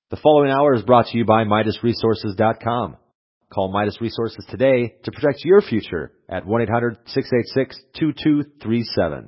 The following hour is brought to you by MidasResources.com. Call Midas Resources today to protect your future at 1-800-686-2237.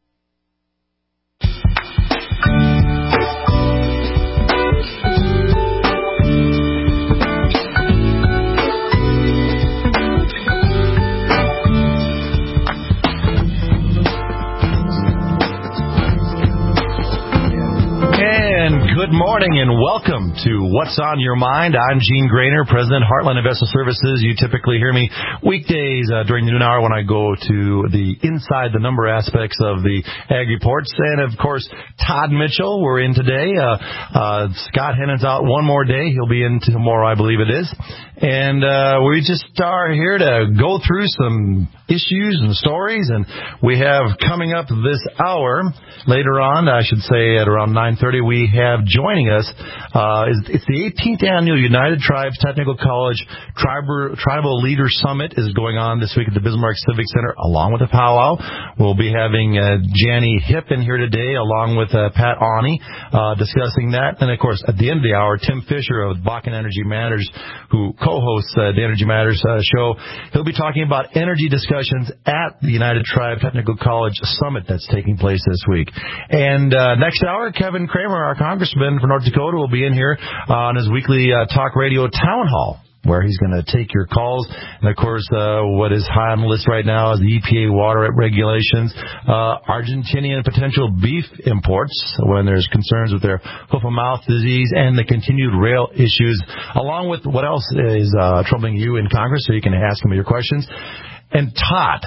Good morning and welcome to What's on Your Mind. I'm Gene Grainer, President, Heartland Investment Services. You typically hear me weekdays during the noon hour when I go to the inside the number aspects of the Ag Reports. And, of course, Todd Mitchell, we're in today. Scott Hennon's out one more day. He'll be in tomorrow, I believe it is. And we just are here to go through some issues and stories. And we have coming up this hour, later on, I should say at around 9:30, we have joining us, it's the 18th Annual United Tribes Technical College Tribal Leader Summit is going on this week at the Bismarck Civic Center, along with the powwow. We'll be having Janny Hipp in here today, along with Pat Awney, discussing that. And, of course, at the end of the hour, Tim Fisher of Bakken Energy Matters, who co-hosts the Energy Matters show, he'll be talking about energy discussions at the United Tribe Technical College Summit that's taking place this week. And next hour, Kevin Kramer, our congressman for North Dakota, will be in here on his weekly talk radio town hall, where he's going to take your calls. And, of course, what is high on the list right now is the EPA water regulations, Argentinian potential beef imports when there's concerns with their hoof-and-mouth disease, and the continued rail issues, along with what else is troubling you in Congress, so you can ask him your questions. And Todd.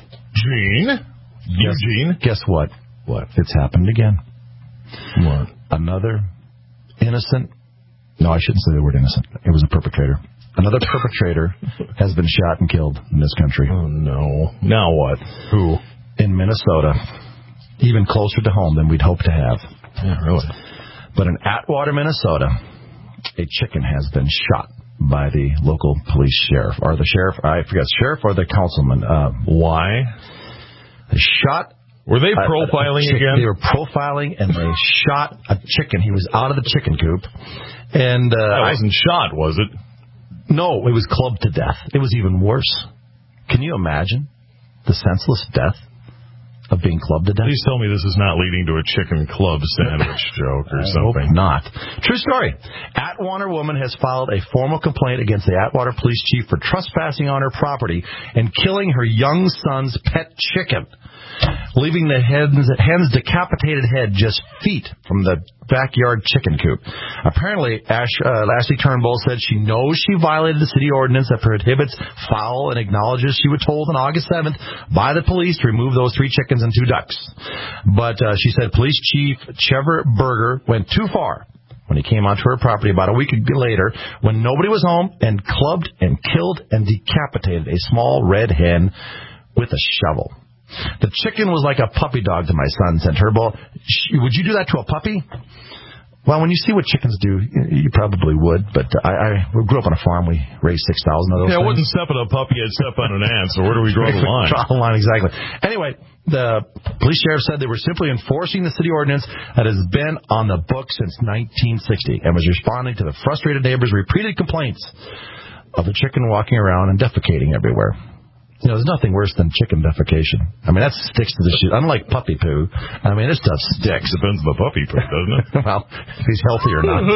Gene? Eugene? Guess what? What? It's happened again. What? Another innocent... No, I shouldn't say the word innocent. It was a perpetrator. Another perpetrator has been shot and killed in this country. Oh, no. Now what? Who? In Minnesota. Even closer to home than we'd hoped to have. Yeah, really? But in Atwater, Minnesota, a chicken has been shot by the local police sheriff. Or the sheriff, I forget, sheriff or the councilman. Why? They shot... Were they profiling again? They were profiling, and they shot a chicken. He was out of the chicken coop. And that wasn't shot, was it? No, it was clubbed to death. It was even worse. Can you imagine the senseless death of being clubbed to death? Please tell me this is not leading to a chicken club sandwich joke or something. Hope not. True story. Atwater woman has filed a formal complaint against the Atwater police chief for trespassing on her property and killing her young son's pet chicken, leaving the hen's decapitated head just feet from the backyard chicken coop. Apparently, Ashley Turnbull said she knows she violated the city ordinance that prohibits fowl and acknowledges she was told on August 7th by the police to remove those 3 chickens and 2 ducks. But she said Police Chief Trevor Berger went too far when he came onto her property about a week later when nobody was home and clubbed and killed and decapitated a small red hen with a shovel. The chicken was like a puppy dog to my son, said Turnbull. Would you do that to a puppy? Well, when you see what chickens do, you probably would. But we grew up on a farm. We raised 6,000 of those. Yeah, I wouldn't step on a puppy. I'd step on an ant. So where do we draw the line? Draw the line, exactly. Anyway, the police sheriff said they were simply enforcing the city ordinance that has been on the books since 1960 and was responding to the frustrated neighbors' repeated complaints of the chicken walking around and defecating everywhere. You know, there's nothing worse than chicken defecation. I mean, that sticks to the shit. Unlike puppy poo, I mean, this stuff sticks. Depends on the puppy poo, doesn't it? Well, if he's healthy or not.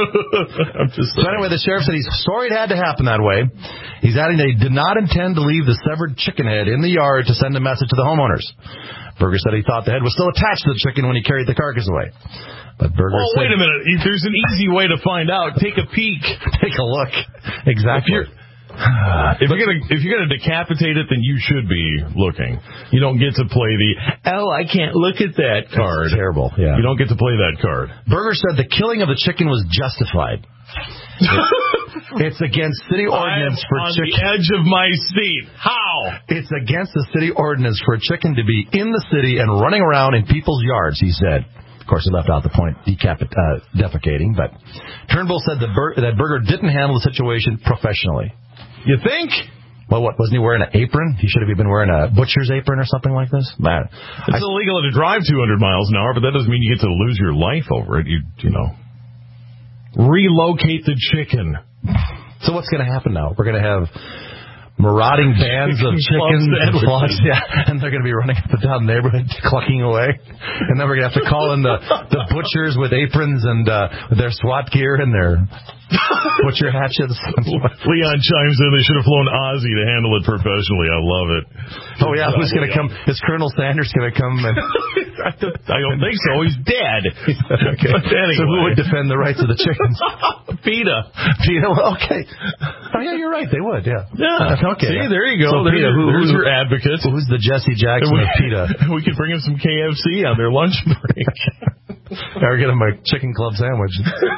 So anyway, the sheriff said he's sorry it had to happen that way. He's adding they did not intend to leave the severed chicken head in the yard to send a message to the homeowners. Berger said he thought the head was still attached to the chicken when he carried the carcass away. But Berger said... wait a minute. There's an easy way to find out. Take a peek. Take a look. Exactly. If you're gonna decapitate it, then you should be looking. You don't get to play I can't look at that card. That's terrible. Yeah. You don't get to play that card. Berger said the killing of the chicken was justified. It's against city ordinance for chicken. On the edge of my seat. How? It's against the city ordinance for a chicken to be in the city and running around in people's yards, he said. Of course, he left out the point defecating, but Turnbull said that Berger didn't handle the situation professionally. You think? Well, what, wasn't he wearing an apron? He should have been wearing a butcher's apron or something like this. It's illegal to drive 200 miles an hour, but that doesn't mean you get to lose your life over it. You know. relocate the chicken. So what's going to happen now? We're going to have marauding bands of chickens and flocks, and they're going to be running up and down the neighborhood, clucking away. And then we're going to have to call in the butchers with aprons and their SWAT gear and their butcher hatchets. Leon chimes in, they should have flown Ozzy to handle it professionally. I love it. Oh, yeah, who's going to come? Is Colonel Sanders going to come? I don't think so. He's dead. Okay. But anyway. So who would defend the rights of the chickens? PETA. Okay. Oh, yeah, you're right. They would, yeah. Yeah. Okay. See, there you go. So PETA, there's your advocate. Who's the Jesse Jackson of PETA? We could bring him some KFC on their lunch break. Or get him a chicken club sandwich.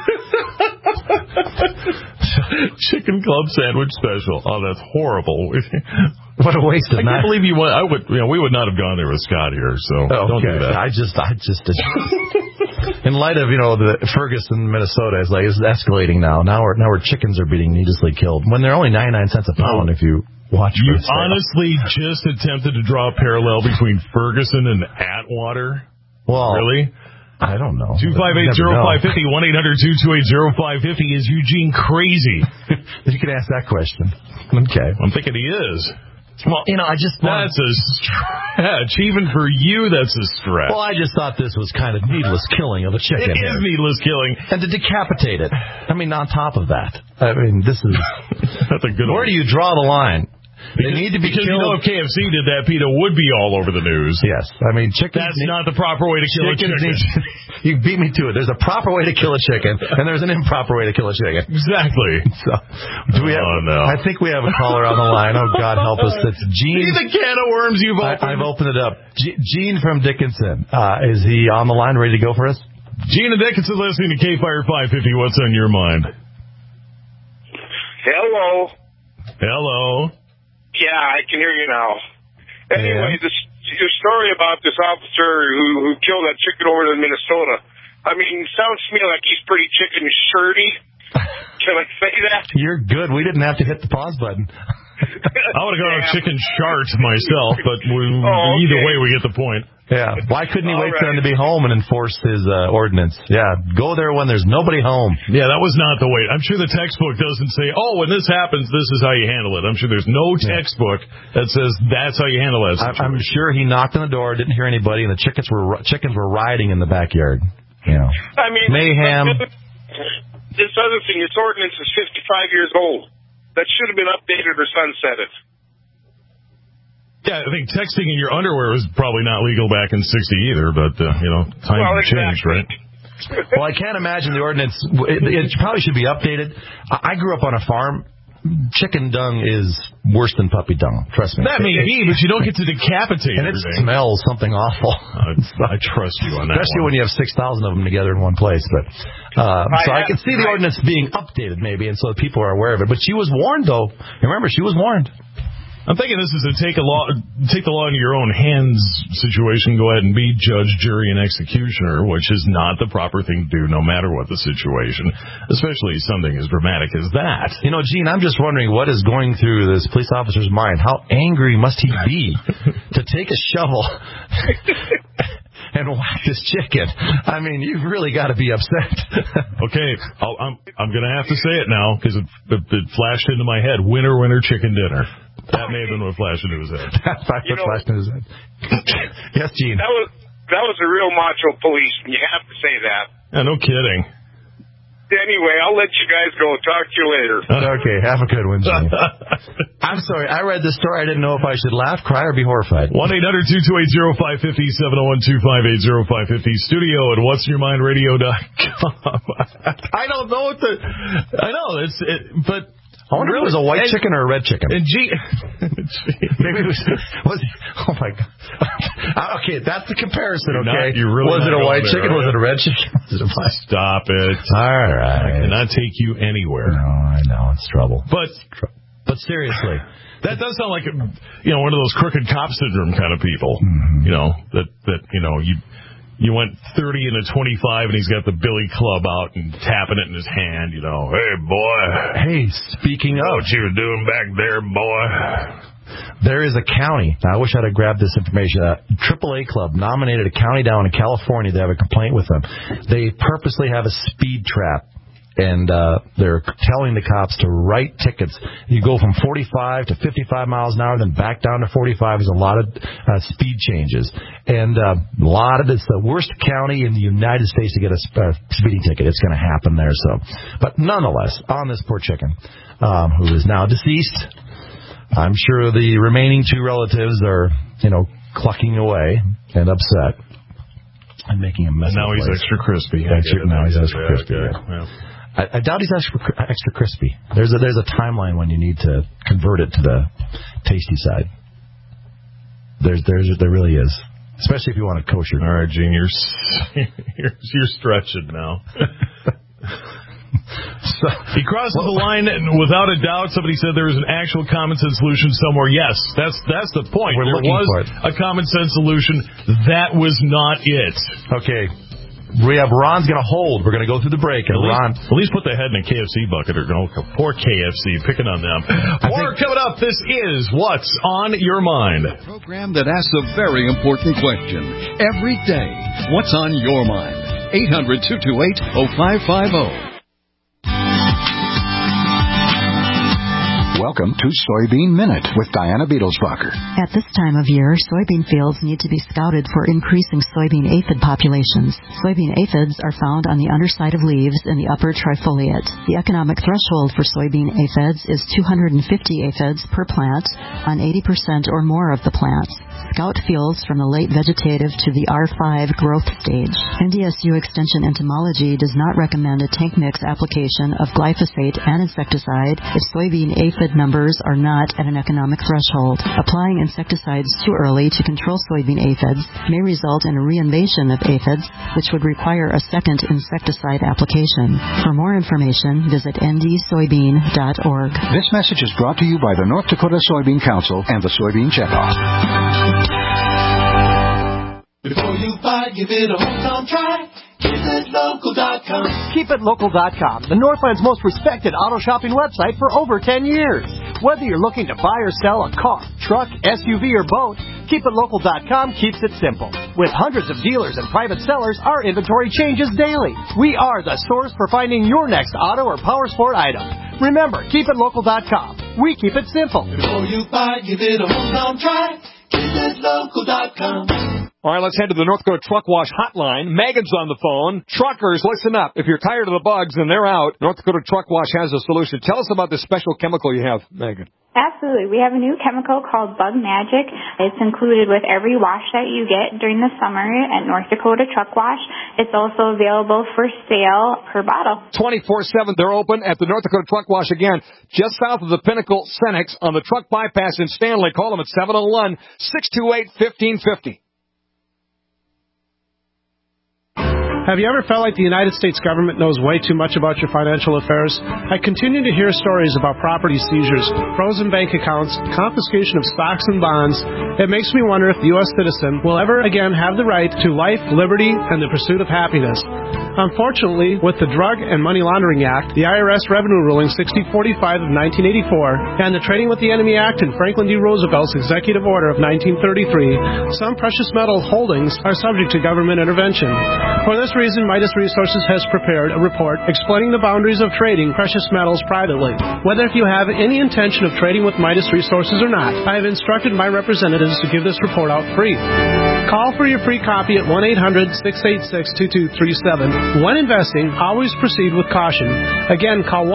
Chicken club sandwich special. Oh, that's horrible. What a waste of time. I can't believe you went. We would not have gone there with Scott here, so don't do that. I just in light of, the Ferguson, Minnesota, it's escalating now. Now our chickens are being needlessly killed when they're only 99 cents a pound if you watch. You honestly just attempted to draw a parallel between Ferguson and Atwater? Well, really? I don't know. 258-0550, 1-800-228-0550. Is Eugene crazy? You can ask that question. Okay. I'm thinking he is. Well, I just... That's a stretch. Even for you, that's a stretch. Well, I just thought this was kind of needless killing of a chicken. It is needless killing. And to decapitate it. I mean, on top of that. I mean, this is... That's a good one. Where do you draw the line? They need to be killed. If KFC did that, PETA would be all over the news. Yes. I mean, chickens... That's not the proper way to kill a chicken. You beat me to it. There's a proper way to kill a chicken, and there's an improper way to kill a chicken. Exactly. So, no. I think we have a caller on the line. Oh, God help us. It's Gene. See the can of worms you've opened? I've opened it up. Gene from Dickinson. Is he on the line, ready to go for us? Gene and Dickinson listening to K-Fire 550. What's on your mind? Hello. Hello. Yeah, I can hear you now. Anyway, your story about this officer who killed that chicken over in Minnesota, I mean, sounds to me like he's pretty chicken shirty. Can I say that? You're good. We didn't have to hit the pause button. I would have gone with chicken shart myself, but either way, we get the point. Yeah. Why couldn't he wait for him to be home and enforce his ordinance? Yeah. Go there when there's nobody home. Yeah, that was not the way. I'm sure the textbook doesn't say, when this happens, this is how you handle it. I'm sure there's no textbook that says that's how you handle that situation. I'm sure he knocked on the door, didn't hear anybody, and the chickens were rioting in the backyard. I mean, mayhem. This other thing, this ordinance is 55 years old. That should have been updated or sunsetted. Yeah, I think texting in your underwear was probably not legal back in 60 either, but, times have changed, right? Well, I can't imagine the ordinance. It probably should be updated. I grew up on a farm. Chicken dung is worse than puppy dung. Trust me. That may be, but you don't get to decapitate and everything. It smells something awful. I trust you on that. Especially when you have 6,000 of them together in one place. But so I can see the ordinance being updated maybe, and so people are aware of it. But she was warned, though. Remember, she was warned. I'm thinking this is a take the law into your own hands situation. Go ahead and be judge, jury, and executioner, which is not the proper thing to do, no matter what the situation, especially something as dramatic as that. Gene, I'm just wondering what is going through this police officer's mind. How angry must he be to take a shovel and whack this chicken? I mean, you've really got to be upset. Okay, I'm going to have to say it now because it flashed into my head. Winner, chicken dinner. That may have been what flashed into his head. Flashed into his head. Yes, Gene. That was a real macho policeman. You have to say that. Yeah, no kidding. Anyway, I'll let you guys go. Talk to you later. Okay, have a good one, Gene. I'm sorry, I read this story. I didn't know if I should laugh, cry, or be horrified. 1-800-228-0550, 701-258-0550, studio at what'syourmindradio.com. I don't know what I know, but... I wonder if it was a white chicken or a red chicken. And maybe it was oh my God. Okay, that's the comparison, okay? Was it a white chicken? Was it a red chicken? Stop it. All right. I cannot take you anywhere. No, I know. It's trouble. But seriously, that does sound like, one of those crooked cop syndrome kind of people. Mm-hmm. You went 30 and a 25, and he's got the billy club out and tapping it in his hand, Hey, boy. Hey, speaking of. What you doing back there, boy? There is a county. Now, I wish I'd have grabbed this information. AAA Club nominated a county down in California to have a complaint with them. They purposely have a speed trap and they're telling the cops to write tickets. You go from 45 to 55 miles an hour, then back down to 45. There's a lot of speed changes. And it's the worst county in the United States to get a speeding ticket. It's going to happen there. But nonetheless, on this poor chicken, who is now deceased, I'm sure the remaining two relatives are, clucking away and upset and making a mess. And now he's extra crispy. Now he's extra crispy. Yeah. I doubt he's extra crispy. There's a timeline when you need to convert it to the tasty side. There really is, especially if you want a kosher. All right, Gene, you're stretching now. He crosses the line, and without a doubt, somebody said there was an actual common sense solution somewhere. Yes, that's the point. There was a common sense solution. That was not it. Okay. We have Ron's going to hold. We're going to go through the break. And at least put the head in a KFC bucket. Poor KFC, picking on them. Coming up, this is What's on Your Mind. A program that asks a very important question every day. What's on your mind? 800-228-0550. Welcome to Soybean Minute with Diana Beatlesbacher. At this time of year, soybean fields need to be scouted for increasing soybean aphid populations. Soybean aphids are found on the underside of leaves in the upper trifoliate. The economic threshold for soybean aphids is 250 aphids per plant on 80% or more of the plants. Scout fields from the late vegetative to the R5 growth stage. NDSU Extension Entomology does not recommend a tank mix application of glyphosate and insecticide if soybean aphid numbers are not at an economic threshold. Applying insecticides too early to control soybean aphids may result in a reinvasion of aphids, which would require a second insecticide application. For more information, visit ndsoybean.org. This message is brought to you by the North Dakota Soybean Council and the Soybean Checkoff. Before you buy, give it a hometown try. KeepItLocal.com. KeepItLocal.com, the Northland's most respected auto shopping website for over 10 years. Whether you're looking to buy or sell a car, truck, SUV, or boat, KeepItLocal.com keeps it simple. With hundreds of dealers and private sellers, our inventory changes daily. We are the source for finding your next auto or power sport item. Remember, KeepItLocal.com. We keep it simple. Before you buy, give it a hometown try. KeepItLocal.com. All right, let's head to the North Dakota Truck Wash Hotline. Megan's on the phone. Truckers, listen up. If you're tired of the bugs and they're out, North Dakota Truck Wash has a solution. Tell us about this special chemical you have, Megan. Absolutely. We have a new chemical called Bug Magic. It's included with every wash that you get during the summer at North Dakota Truck Wash. It's also available for sale per bottle. 24/7, they're open at the North Dakota Truck Wash again, just south of the Pinnacle Cenex on the truck bypass in Stanley. Call them at 701-628-1550. Have you ever felt like the United States government knows way too much about your financial affairs? I continue to hear stories about property seizures, frozen bank accounts, confiscation of stocks and bonds. It makes me wonder if the U.S. citizen will ever again have the right to life, liberty, and the pursuit of happiness. Unfortunately, with the Drug and Money Laundering Act, the IRS Revenue Ruling 6045 of 1984, and the Trading with the Enemy Act and Franklin D. Roosevelt's Executive Order of 1933, some precious metal holdings are subject to government intervention. For this reason, Midas Resources has prepared a report explaining the boundaries of trading precious metals privately. Whether if you have any intention of trading with Midas Resources or not, I have instructed my representatives to give this report out free. Call for your free copy at 1-800-686-2237. When investing, always proceed with caution. Again, call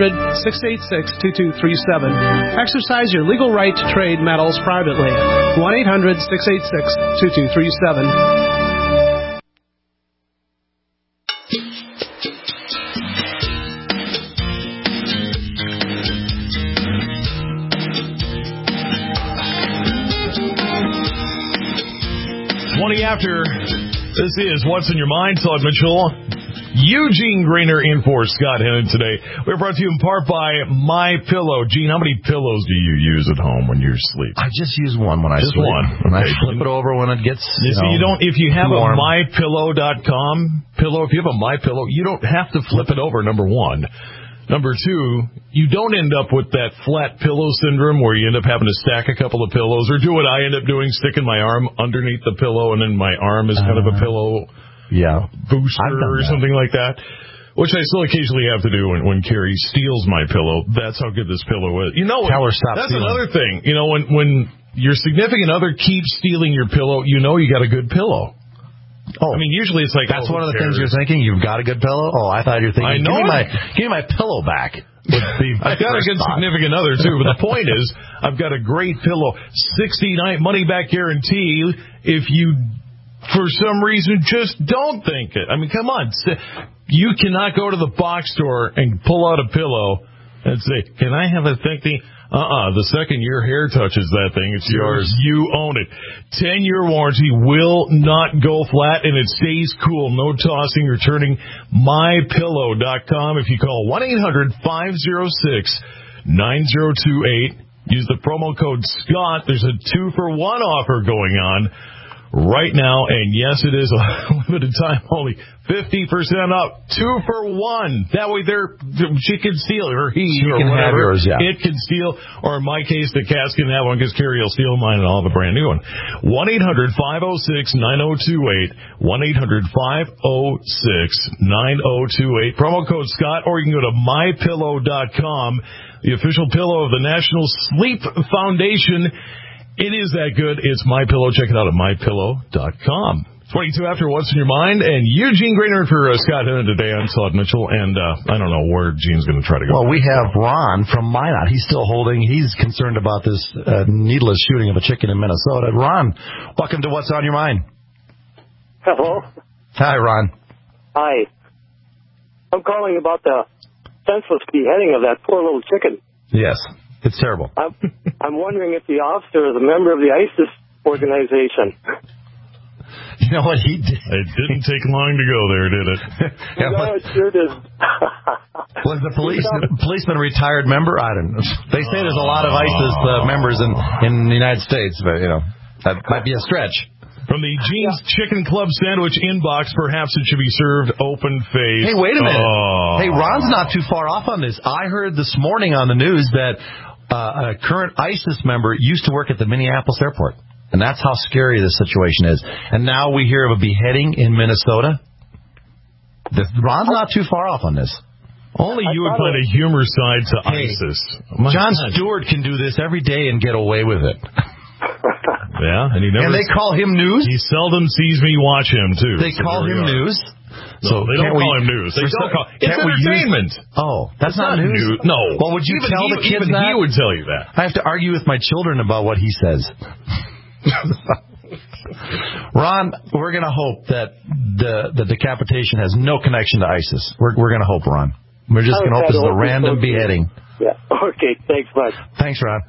1-800-686-2237. Exercise your legal right to trade metals privately. 1-800-686-2237. 20 after. This is What's in Your Mind. Todd Mitchell. Eugene Grainer in for Scott Hennon today. We're brought to you in part by MyPillow. Gene, how many pillows do you use at home when you sleep? I just use one when I sleep. Just one. And I flip it over when it gets if you have warm. a MyPillow.com pillow, if you have a MyPillow, you don't have to flip it over, number one. Number two, you don't end up with that flat pillow syndrome where you end up having to stack a couple of pillows or do what I end up doing, sticking my arm underneath the pillow and then my arm is kind of a pillow booster or something like that. Which I still occasionally have to do when Carrie steals my pillow. That's how good this pillow is. You know, tell her stop that's stealing. Another thing. You know, when your significant other keeps stealing your pillow, you know you got a good pillow. Oh, I mean, usually it's like that's one of the things you're thinking. You've got a good pillow. Oh, I thought you were thinking. Give me my pillow back. I've got a good significant other too, but the point is, I've got a great pillow, 60-night money back guarantee. If you, for some reason, just don't think it. I mean, come on, you cannot go to the box store and pull out a pillow and say, "Can I have a thingy?" The second your hair touches that thing, it's yours. You own it. 10-year warranty, will not go flat, and it stays cool. No tossing or turning. MyPillow.com. If you call 1-800-506-9028, use the promo code SCOTT. There's a 2-for-1 offer going on right now, and yes, it is a limited time only. 50% up, 2 for 1. That way, she can steal, or he, or whatever. Yours, yeah. It can steal, or in my case, the cats can have one because Carrie will steal mine and I'll have a brand new one. 1-800-506-9028. 1-800-506-9028. Promo code Scott, or you can go to MyPillow.com, the official pillow of the National Sleep Foundation. It is that good. It's MyPillow. Check it out at MyPillow.com. 22 after What's in Your Mind, and Eugene Grainer for Scott Hennon today. I'm Todd Mitchell, and I don't know where Gene's going to try to go. Well, we have Ron from Minot. He's still holding. He's concerned about this needless shooting of a chicken in Minnesota. Ron, welcome to What's on Your Mind. Hello. Hi, Ron. Hi. I'm calling about the senseless beheading of that poor little chicken. Yes, it's terrible. I'm wondering if the officer is a member of the ISIS organization. You know what he did? It didn't take long to go there, did it? No, it sure did. Was the policeman a retired member? I don't know. They say there's a lot of ISIS members in the United States, but, you know, that might be a stretch. From the Gene's Chicken Club sandwich inbox, perhaps it should be served open-faced. Hey, wait a minute. Hey, Ron's not too far off on this. I heard this morning on the news that a current ISIS member used to work at the Minneapolis airport. And that's how scary this situation is. And now we hear of a beheading in Minnesota. Ron's not too far off on this. Only you would find a humor side to ISIS. Jon Stewart can do this every day and get away with it. Yeah, and they call him news? He seldom sees me watch him, too. They call him news? No, they don't call him news. They don't call it's entertainment. That's not news. No. Well, would you tell the kids that? He would tell you that. I have to argue with my children about what he says. Ron, we're going to hope that the decapitation has no connection to ISIS. We're going to hope, Ron. We're just going to hope this is a random beheading. Yeah. Okay. Thanks much. Thanks, Ron.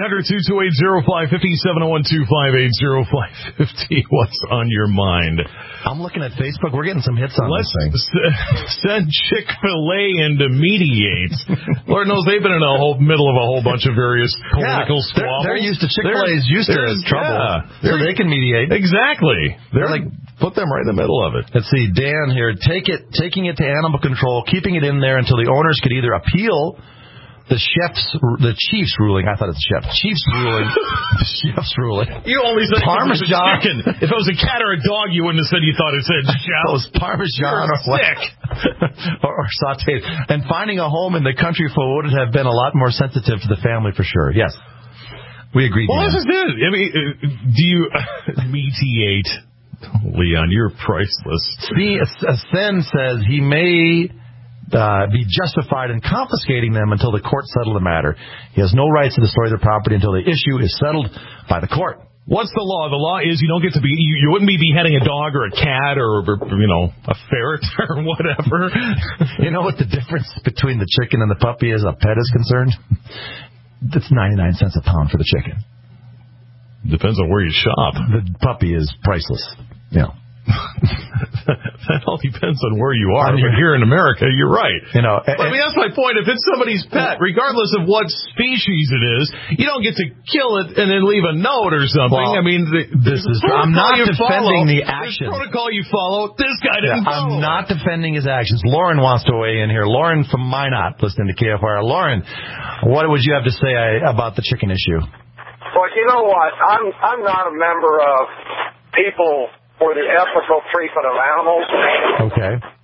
1-800-228-0550, 701-258-0550. What's on your mind? I'm looking at Facebook. We're getting some hits on this thing. Send Chick-fil-A in to mediate. Lord knows they've been in middle of a whole bunch of various political squabbles. They're used to Chick-fil-A's used to trouble, so they can mediate. Exactly. They're like, put them right in the middle of it. Let's see, Dan here. Taking it to animal control, keeping it in there until the owners could either appeal the chief's ruling. I thought it's chef. Chief's ruling. The chef's ruling. You only said Parmesan. Chicken. If it was a cat or a dog, you wouldn't have said you thought it said chef. It was Parmesan or sauteed. And finding a home in the country for would have been a lot more sensitive to the family for sure. Yes. We agree. Well, this is it. I mean, do you mediate? Leon, you're priceless. See, Sen says he may be justified in confiscating them until the court settle the matter. He has no rights to destroy their property until the issue is settled by the court. What's the law? The law is you don't get to be. You wouldn't be beheading a dog or a cat or a ferret or whatever. You know what the difference between the chicken and the puppy is? A pet is concerned. It's 99 cents a pound for the chicken. Depends on where you shop. The puppy is priceless. Yeah. That all depends on where you are. But here in America, you're right. You know, but, I mean, that's my point. If it's somebody's pet, regardless of what species it is, you don't get to kill it and then leave a note or something. Well, I mean, I'm not defending the action. This protocol you follow, this guy didn't follow. I'm not defending his actions. Lauren wants to weigh in here. Lauren from Minot, listening to KFR. Lauren, what would you have to say about the chicken issue? Well, you know what? I'm not a member of people for the ethical treatment of animals. Okay.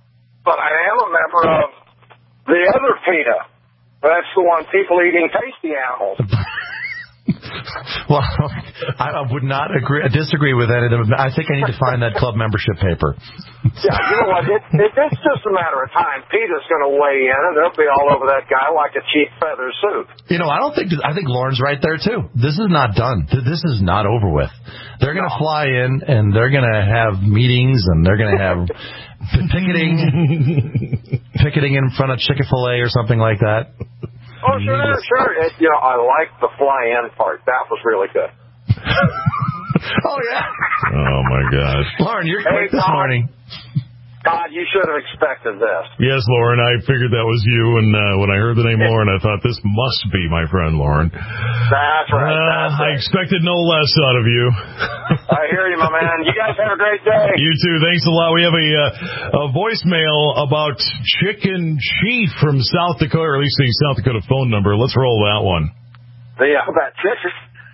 but I am a member of the other PETA. That's the one, people eating tasty animals. Well, I would not disagree with that. I think I need to find that club membership paper. Yeah, you know what? It's just a matter of time. PETA's going to weigh in, and they'll be all over that guy like a cheap feather suit. You know, I think Lauren's right there, too. This is not done. This is not over with. They're going to fly in, and they're going to have meetings, and they're going to have picketing in front of Chick-fil-A or something like that. Oh, sure. I like the fly-in part. That was really good. Oh, yeah. Oh, my gosh. Lauren, you're quick this morning. God, you should have expected this. Yes, Lauren, I figured that was you, and when I heard the name Lauren, I thought, this must be my friend Lauren. That's right. I expected no less out of you. I hear you, my man. You guys have a great day. You too. Thanks a lot. We have a voicemail about Chicken Chief from South Dakota, or at least the South Dakota phone number. Let's roll that one. That chicken.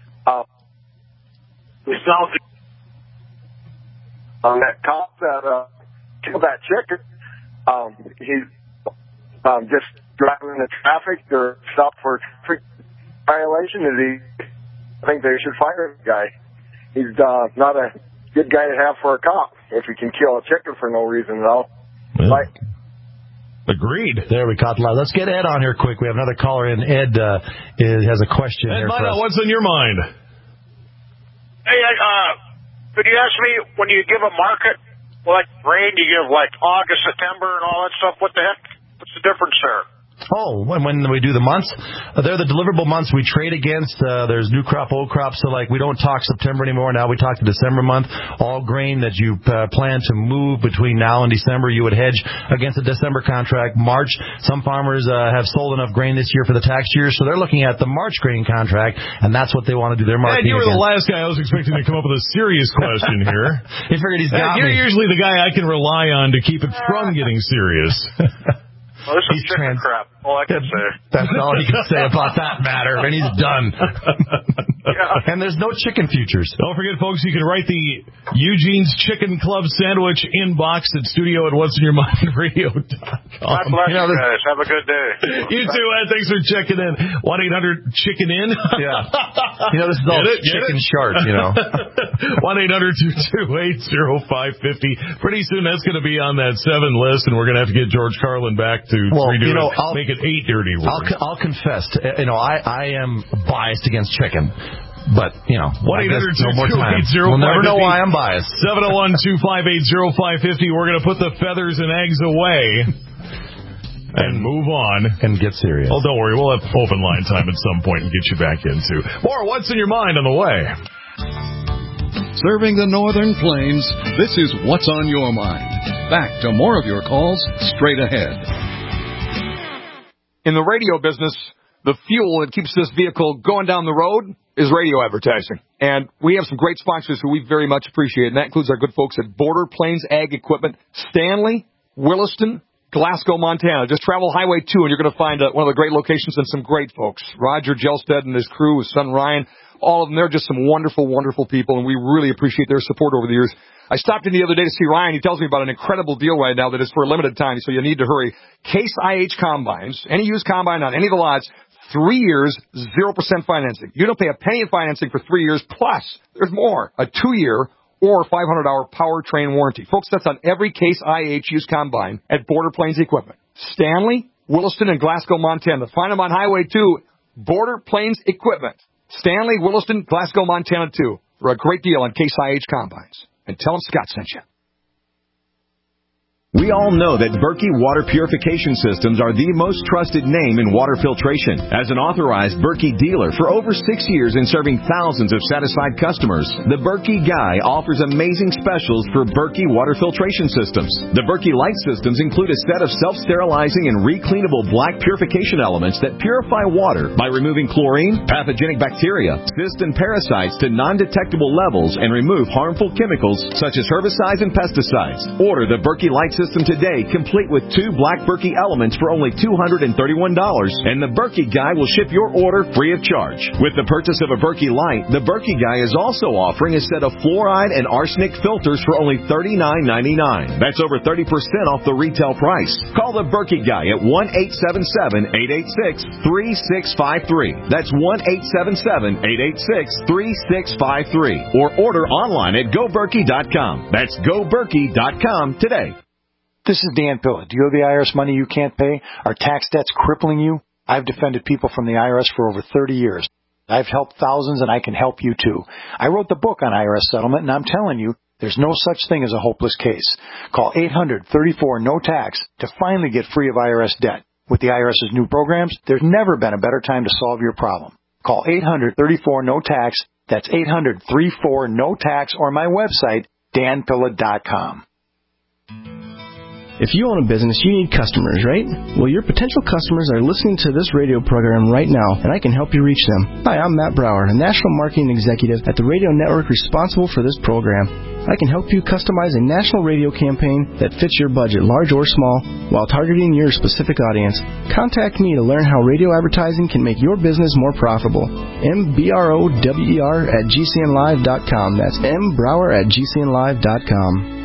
That cop that killed that chicken. He's just driving the traffic or stopped for a traffic violation. I think they should fire the guy. He's not a good guy to have for a cop if he can kill a chicken for no reason at all. Yeah. Agreed. There we caught the line. Let's get Ed on here quick. We have another caller in. Ed has a question Ed, here for us. what's on your mind? Hey, could you ask me, when you give a market, like rain, you give like August, September, and all that stuff, what the heck? What's the difference there? Oh, when we do the months, they're the deliverable months we trade against. There's new crop, old crop. So, like, we don't talk September anymore. Now we talk the December month. All grain that you plan to move between now and December, you would hedge against the December contract. March, some farmers have sold enough grain this year for the tax year, so they're looking at the March grain contract, and that's what they want to do their marketing. And you were the last guy I was expecting to come up with a serious question here. He figured he's got You're me. usually the guy I can rely on to keep it from getting serious. Well, this is chicken crap. All I can say. That's all he can say about that matter, and he's done. Yeah. And there's no chicken futures. Don't forget, folks, you can write the Eugene's Chicken Club Sandwich inbox at studio@what'sonyourmindradio.com. God bless you guys. Have a good day. You too, Ed. Thanks for checking in. 1-800-CHICKEN-IN. Yeah. This is all chicken sharp, 1-800-228-0550. Pretty soon that's going to be on that 7 list, and we're going to have to get George Carlin back to redo it. Make it 8 dirty words. I'll confess, I am biased against chicken. But, 1-800-228-0550. We'll never know why I'm biased. 701-258-0550. We're going to put the feathers and eggs away and move on. And get serious. Oh, don't worry. We'll have open line time at some point and get you back into more What's in Your Mind on the way. Serving the Northern Plains, this is What's on Your Mind. Back to more of your calls straight ahead. In the radio business, the fuel that keeps this vehicle going down the road is radio advertising. And we have some great sponsors who we very much appreciate, and that includes our good folks at Border Plains Ag Equipment, Stanley, Williston, Glasgow, Montana. Just travel Highway 2, and you're going to find one of the great locations and some great folks. Roger Gelstead and his crew, his son Ryan, all of them, they're just some wonderful, wonderful people, and we really appreciate their support over the years. I stopped in the other day to see Ryan. He tells me about an incredible deal right now that is for a limited time, so you need to hurry. Case IH Combines, any used combine on any of the lots, 3 years, 0% financing. You don't pay a penny in financing for 3 years, plus there's more, a 2-year or 500-hour powertrain warranty. Folks, that's on every Case IH used combine at Border Plains Equipment. Stanley, Williston, and Glasgow, Montana. Find them on Highway 2, Border Plains Equipment. Stanley, Williston, Glasgow, Montana, too, for a great deal on Case IH Combines. And tell them Scott sent you. We all know that Berkey Water Purification Systems are the most trusted name in water filtration. As an authorized Berkey dealer for over 6 years and serving thousands of satisfied customers, the Berkey Guy offers amazing specials for Berkey water filtration systems. The Berkey Light systems include a set of self-sterilizing and recleanable black purification elements that purify water by removing chlorine, pathogenic bacteria, cysts, and parasites to non-detectable levels and remove harmful chemicals such as herbicides and pesticides. Order the Berkey Light system system today, complete with 2 Black Berkey elements for only $231, and the Berkey Guy will ship your order free of charge. With the purchase of a Berkey Light, the Berkey Guy is also offering a set of fluoride and arsenic filters for only $39.99. That's over 30% off the retail price. Call the Berkey Guy at 1-877-886-3653. That's 1-877-886-3653. Or order online at GoBerkey.com. That's GoBerkey.com today. This is Dan Pilla. Do you have the IRS money you can't pay? Are tax debts crippling you? I've defended people from the IRS for over 30 years. I've helped thousands, and I can help you too. I wrote the book on IRS settlement, and I'm telling you, there's no such thing as a hopeless case. Call 800-34-NO-TAX to finally get free of IRS debt. With the IRS's new programs, there's never been a better time to solve your problem. Call 800-34-NO-TAX. That's 800-34-NO-TAX, or my website, danpilla.com. If you own a business, you need customers, right? Well, your potential customers are listening to this radio program right now, and I can help you reach them. Hi, I'm Matt Brower, a national marketing executive at the radio network responsible for this program. I can help you customize a national radio campaign that fits your budget, large or small, while targeting your specific audience. Contact me to learn how radio advertising can make your business more profitable. mbrower@gcnlive.com. That's mbrower@gcnlive.com.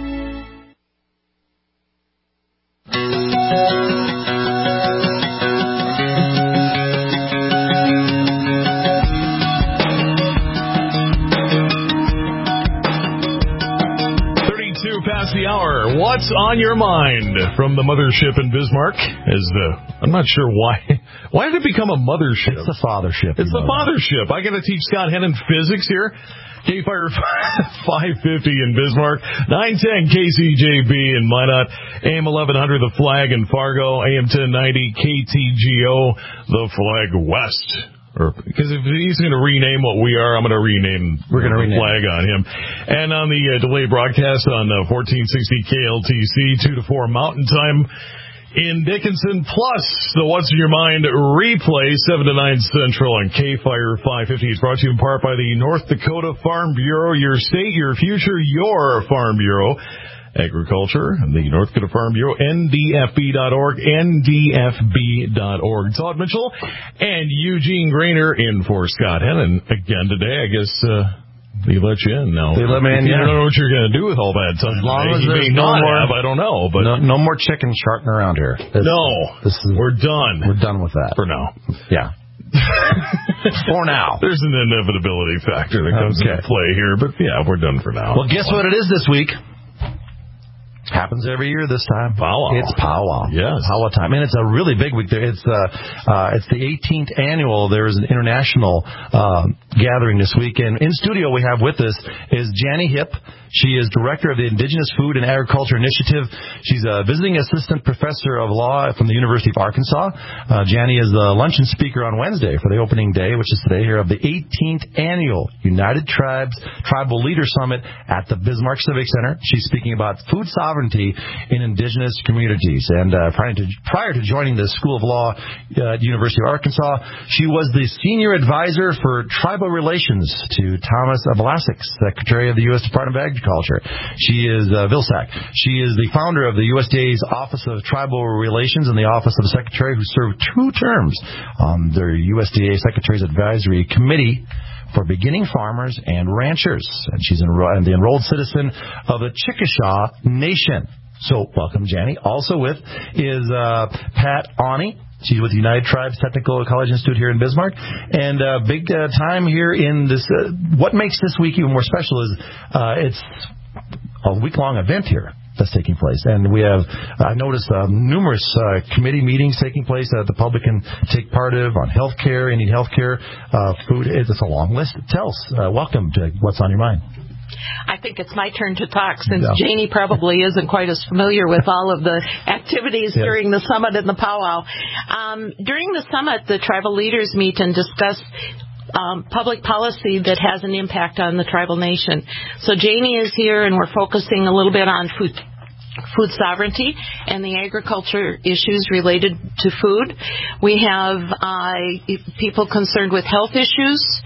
The hour. What's on your mind from the mothership in Bismarck? I'm not sure why. Why did it become a mothership? It's a fathership. It's a fathership. I got to teach Scott Hennon physics here. K-Fire 550 in Bismarck, 910 KCJB in Minot, AM 1100 The Flag in Fargo, AM 1090 KTGO The Flag West. Because if he's going to rename what we are, I'm going to rename the flag on him. And on the delay broadcast on 1460 KLTC, 2 to 4 Mountain Time in Dickinson, plus the What's in Your Mind replay, 7 to 9 Central on K-Fire 550. It's brought to you in part by the North Dakota Farm Bureau, your state, your future, your Farm Bureau. Agriculture, the North Dakota Farm Bureau, ndfb.org, ndfb.org. Todd Mitchell and Eugene Grainer in for Scott Hennon again today. I guess they let you in now. They let me in, I don't know what you're going to do with all that time. As long as there's no more, I don't know. But no more chicken sharking around here. We're done. We're done with that. For now. Yeah. For now. There's an inevitability factor that comes into play here, but yeah, we're done for now. Well, guess what it is this week? Happens every year this time. Powwow. It's powwow. Yes. Powwow time. And it's a really big week there. It's the 18th annual. There is an international gathering this week. And in studio we have with us is Janie Hipp. She is director of the Indigenous Food and Agriculture Initiative. She's a visiting assistant professor of law from the University of Arkansas. Janie is the luncheon speaker on Wednesday for the opening day, which is today here, of the 18th annual United Tribes Tribal Leader Summit at the Bismarck Civic Center. She's speaking about food sovereignty in indigenous communities. And prior to joining the School of Law at the University of Arkansas, she was the senior advisor for tribal relations to Thomas Vlasic, Secretary of the U.S. Department of Agriculture. She is Vilsack. She is the founder of the USDA's Office of Tribal Relations and the Office of Secretary, who served 2 terms on the USDA Secretary's Advisory Committee for Beginning Farmers and Ranchers. And she's the enrolled citizen of the Chickasha Nation. So welcome, Janie. Also with is Pat Awney. She's with the United Tribes Technical College Institute here in Bismarck. And big time here in this. What makes this week even more special is it's a week-long event here that's taking place. And we have, I noticed, numerous committee meetings taking place that the public can take part of on health care, Indian health care, food. It's a long list. Tell us, welcome to What's on Your Mind. I think it's my turn to talk, since Janie probably isn't quite as familiar with all of the activities during the summit and the powwow. During the summit, the tribal leaders meet and discuss public policy that has an impact on the tribal nation. So Janie is here, and we're focusing a little bit on food sovereignty and the agriculture issues related to food. We have people concerned with health issues,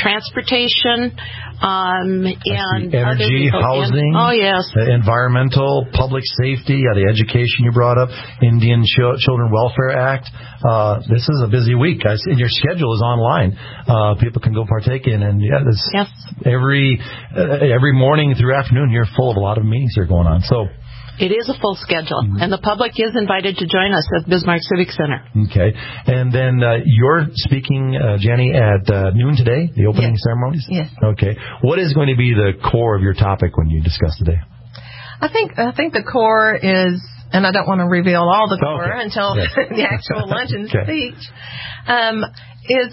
transportation, and energy, housing. Oh, yes. Environmental, public safety, the education you brought up, Indian Children Welfare Act. This is a busy week. And your schedule is online. People can go partake in, and every morning through afternoon, you're full of a lot of meetings that are going on. So it is a full schedule, and the public is invited to join us at Bismarck Civic Center. Okay. And then you're speaking, Jenny, at noon today, the opening ceremonies? Yes. Okay. What is going to be the core of your topic when you discuss today? I think the core is, and I don't want to reveal all the core until the actual luncheon speech, is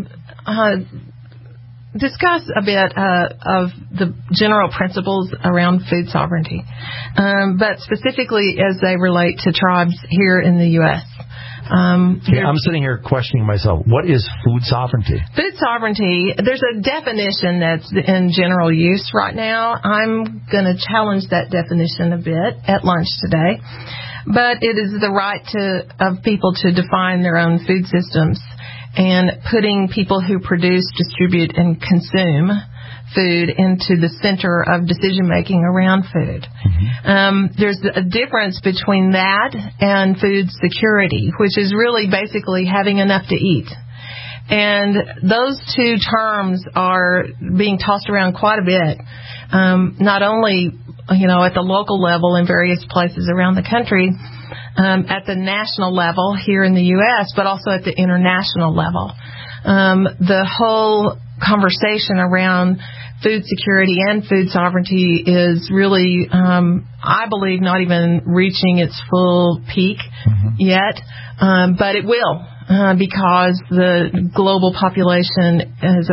to discuss a bit of the general principles around food sovereignty, but specifically as they relate to tribes here in the U.S. I'm sitting here questioning myself. What is food sovereignty? Food sovereignty, there's a definition that's in general use right now. I'm going to challenge that definition a bit at lunch today. But it is the right of people to define their own food systems, and putting people who produce, distribute, and consume food into the center of decision-making around food. There's a difference between that and food security, which is really basically having enough to eat. And those two terms are being tossed around quite a bit, not only at the local level in various places around the country, at the national level here in the U.S., but also at the international level. The whole conversation around food security and food sovereignty is really, I believe, not even reaching its full peak yet, but it will. Because the global population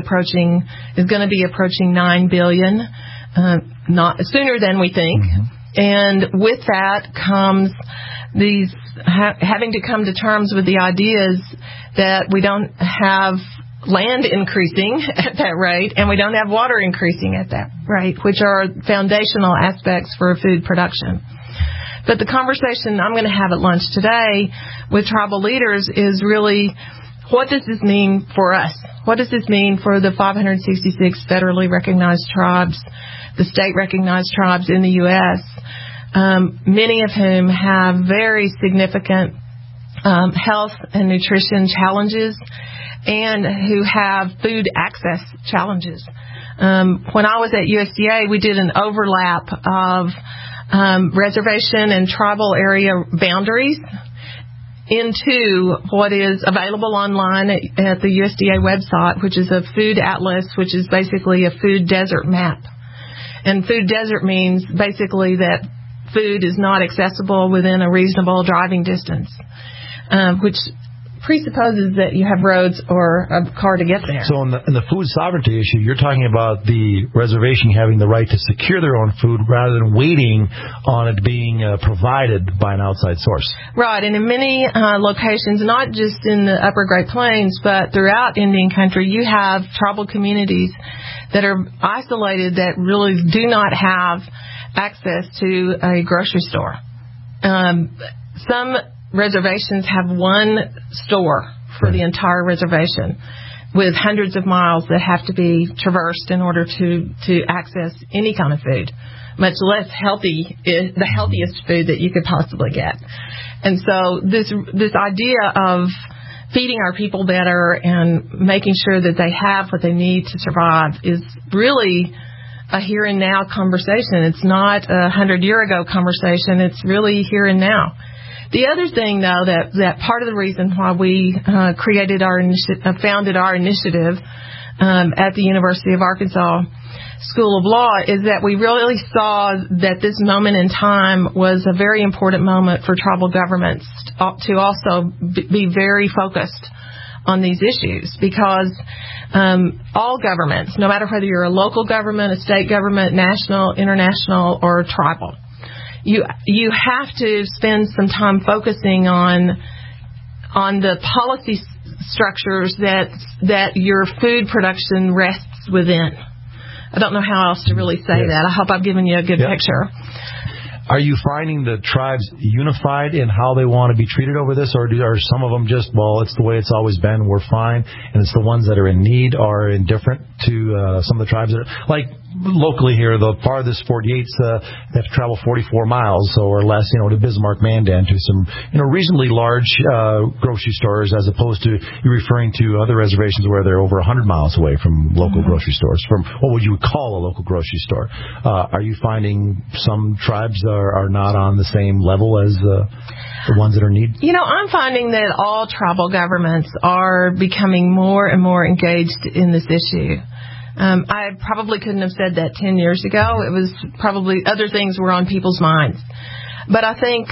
is going to be approaching 9 billion, not sooner than we think. And with that comes these having to come to terms with the ideas that we don't have land increasing at that rate, and we don't have water increasing at that rate, which are foundational aspects for food production. But the conversation I'm going to have at lunch today with tribal leaders is really, what does this mean for us? What does this mean for the 566 federally recognized tribes, the state-recognized tribes in the U.S., many of whom have very significant health and nutrition challenges and who have food access challenges. When I was at USDA, we did an overlap of reservation and tribal area boundaries into what is available online at the USDA website, which is a food atlas, which is basically a food desert map. And food desert means basically that food is not accessible within a reasonable driving distance, which presupposes that you have roads or a car to get there. So in the food sovereignty issue, you're talking about the reservation having the right to secure their own food rather than waiting on it being provided by an outside source. Right, and in many locations, not just in the Upper Great Plains, but throughout Indian country, you have tribal communities that are isolated that really do not have access to a grocery store. Some reservations have one store for the entire reservation, with hundreds of miles that have to be traversed in order to access any kind of food, much less the healthiest food that you could possibly get. And so this idea of feeding our people better and making sure that they have what they need to survive is really a here and now conversation. It's not a 100-year-ago conversation. It's really here and now. The other thing, though, that part of the reason why we founded our initiative at the University of Arkansas School of Law is that we really saw that this moment in time was a very important moment for tribal governments to also be very focused on these issues, because all governments, no matter whether you're a local government, a state government, national, international, or tribal, you have to spend some time focusing on the policy structures that your food production rests within. I don't know how else to really say that. I hope I've given you a good picture. Are you finding the tribes unified in how they want to be treated over this, or are some of them just, well, it's the way it's always been, we're fine, and it's the ones that are in need are indifferent to some of the tribes that are, like locally here, the farthest 48s they have to travel 44 miles or less, to Bismarck, Mandan, to some reasonably large grocery stores, as opposed to you're referring to other reservations where they're over 100 miles away from local grocery stores, from what would you call a local grocery store. Are you finding some tribes are not on the same level as the ones that are in need? I'm finding that all tribal governments are becoming more and more engaged in this issue. I probably couldn't have said that 10 years ago. It was probably other things were on people's minds. But I think,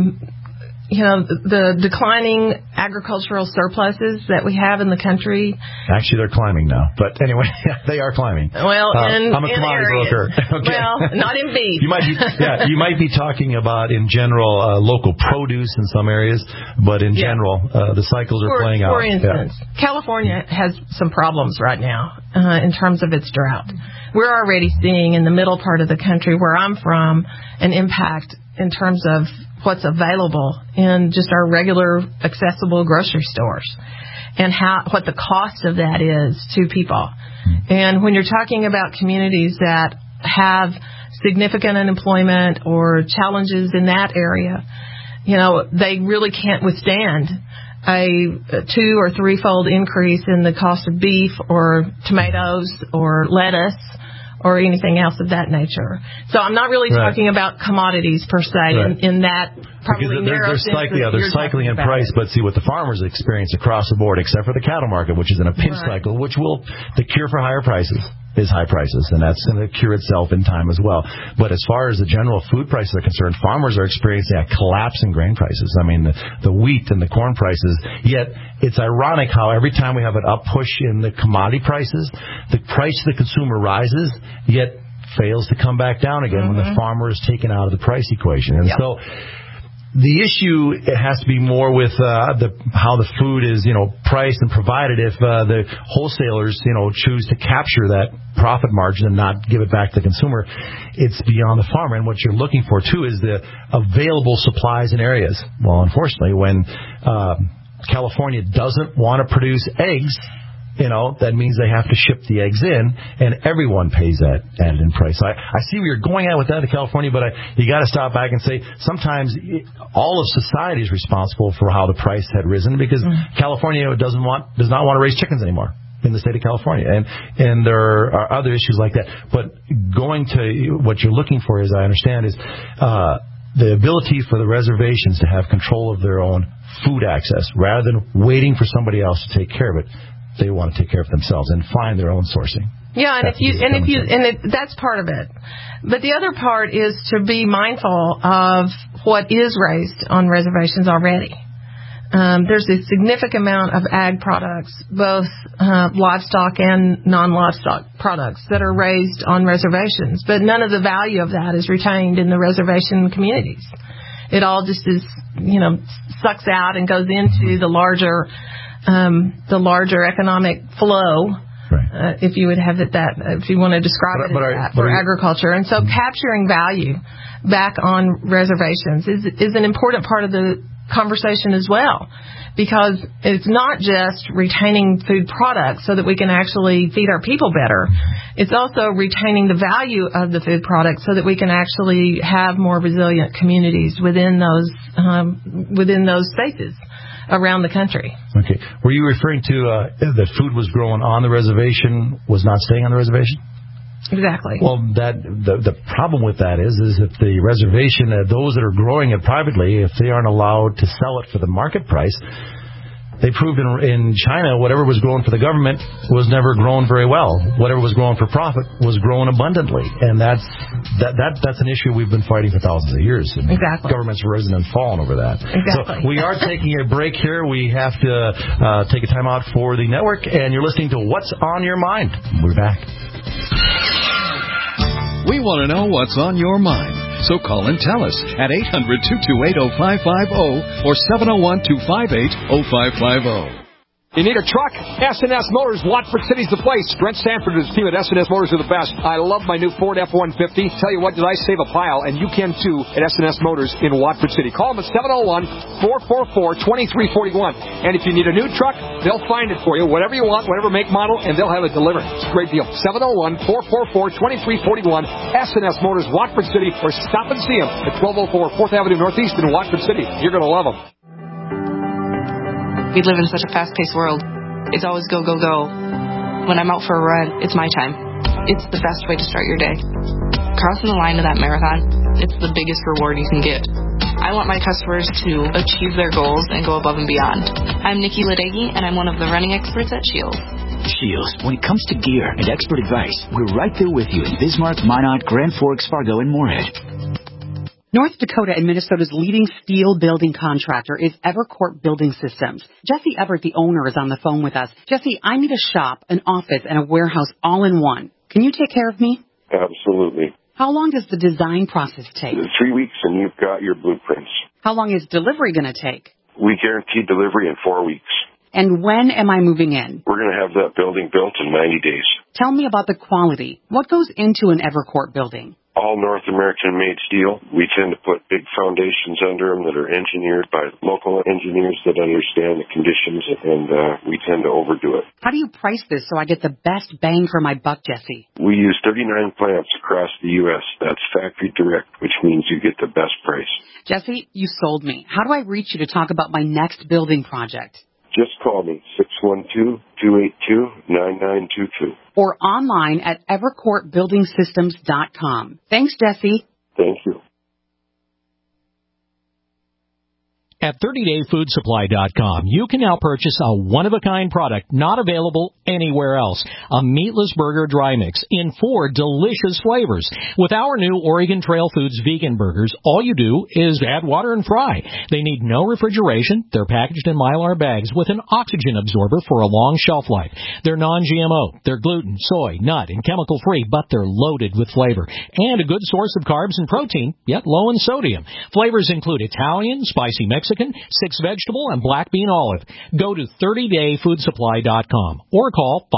the declining agricultural surpluses that we have in the country. Actually, they're climbing now. But anyway, they are climbing. Well, I'm a commodity broker. Okay. Well, not in beef. You might be talking about, in general, local produce in some areas, but in general, the cycles are playing out. For instance, California has some problems right now in terms of its drought. We're already seeing in the middle part of the country where I'm from an impact in terms of what's available in just our regular accessible grocery stores and what the cost of that is to people. And when you're talking about communities that have significant unemployment or challenges in that area, they really can't withstand a 2 or 3-fold increase in the cost of beef or tomatoes or lettuce or anything else of that nature. So I'm not really talking about commodities per se in that probably narrow sense. They're cycling in price, but see what the farmers experience across the board, except for the cattle market, which is in a pinch cycle, which the cure for higher prices is high prices, and that's going to cure itself in time as well. But as far as the general food prices are concerned, farmers are experiencing a collapse in grain prices. I mean, the wheat and the corn prices, yet it's ironic how every time we have an up push in the commodity prices, the price to the consumer rises, yet fails to come back down again when the farmer is taken out of the price equation. And so the issue has to be more with how the food is, priced and provided. If the wholesalers, choose to capture that profit margin and not give it back to the consumer, it's beyond the farmer. And what you're looking for, too, is the available supplies in areas. Well, unfortunately, when California doesn't want to produce eggs, that means they have to ship the eggs in, and everyone pays that added in price. I see where you're going at with that in California, but you got to stop back and say sometimes all of society is responsible for how the price had risen, because California does not want to raise chickens anymore in the state of California, and there are other issues like that. But going to what you're looking for, as I understand, is the ability for the reservations to have control of their own food access rather than waiting for somebody else to take care of it. They want to take care of themselves and find their own sourcing. Yeah, that's part of it. But the other part is to be mindful of what is raised on reservations already. There's a significant amount of ag products, both livestock and non-livestock products, that are raised on reservations. But none of the value of that is retained in the reservation communities. It all just is, sucks out and goes into the larger economic flow, if you would have it if you want to describe for agriculture. And so capturing value back on reservations is an important part of the conversation as well, because it's not just retaining food products so that we can actually feed our people better. It's also retaining the value of the food products so that we can actually have more resilient communities within those spaces around the country. Okay. Were you referring to the food was grown on the reservation, was not staying on the reservation? Exactly. Well, the problem with that is if the reservation, those that are growing it privately, if they aren't allowed to sell it for the market price, they proved in China whatever was grown for the government was never grown very well. Whatever was grown for profit was grown abundantly, and that's an issue we've been fighting for thousands of years. Exactly. Governments have risen and fallen over that. Exactly. So we are taking a break here. We have to take a time out for the network, and you're listening to What's on Your Mind. We're back. We want to know what's on your mind. So call and tell us at 800-228-0550 or 701-258-0550. You need a truck? S&S Motors, Watford City's the place. Brent Sanford and his team at S&S Motors are the best. I love my new Ford F-150. Tell you what, did I save a pile? And you can too at S&S Motors in Watford City. Call them at 701-444-2341. And if you need a new truck, they'll find it for you, whatever you want, whatever make, model, and they'll have it delivered. It's a great deal. 701-444-2341. S&S Motors, Watford City, or stop and see them at 1204 4th Avenue Northeast in Watford City. You're going to love them. We live in such a fast-paced world. It's always go, go, go. When I'm out for a run, it's my time. It's the best way to start your day. Crossing the line of that marathon, it's the biggest reward you can get. I want my customers to achieve their goals and go above and beyond. I'm Nikki Ladegi, and I'm one of the running experts at Shields. Shields, when it comes to gear and expert advice, we're right there with you in Bismarck, Minot, Grand Forks, Fargo, and Moorhead. North Dakota and Minnesota's leading steel building contractor is Evercourt Building Systems. Jesse Everett, the owner, is on the phone with us. Jesse, I need a shop, an office, and a warehouse all in one. Can you take care of me? Absolutely. How long does the design process take? 3 weeks and you've got your blueprints. How long is delivery going to take? We guarantee delivery in 4 weeks. And when am I moving in? We're going to have that building built in 90 days. Tell me about the quality. What goes into an Evercourt building? All North American-made steel. We tend to put big foundations under them that are engineered by local engineers that understand the conditions, and we tend to overdo it. How do you price this so I get the best bang for my buck, Jesse? We use 39 plants across the U.S. That's factory direct, which means you get the best price. Jesse, you sold me. How do I reach you to talk about my next building project? Just call me, 612-282-9922. Or online at evercourtbuildingsystems.com. Thanks, Jesse. Thank you. At 30dayfoodsupply.com, you can now purchase a one-of-a-kind product not available anywhere else. A meatless burger dry mix in 4 delicious flavors. With our new Oregon Trail Foods vegan burgers, all you do is add water and fry. They need no refrigeration. They're packaged in Mylar bags with an oxygen absorber for a long shelf life. They're non-GMO. They're gluten, soy, nut, and chemical-free, but they're loaded with flavor. And a good source of carbs and protein, yet low in sodium. Flavors include Italian, spicy Mexican, 6 vegetable, and black bean olive. Go to 30dayfoodsupply.com or call